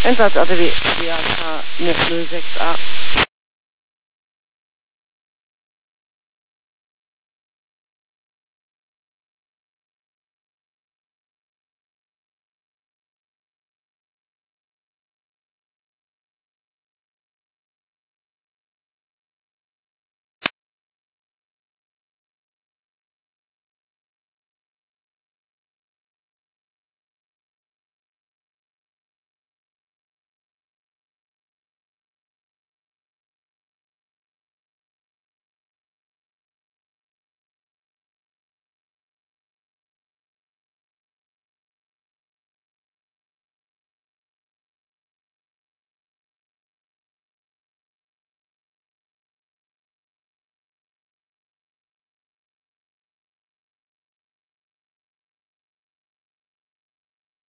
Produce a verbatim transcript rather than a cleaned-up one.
Einsatz A T W B A K neuf null sechs A.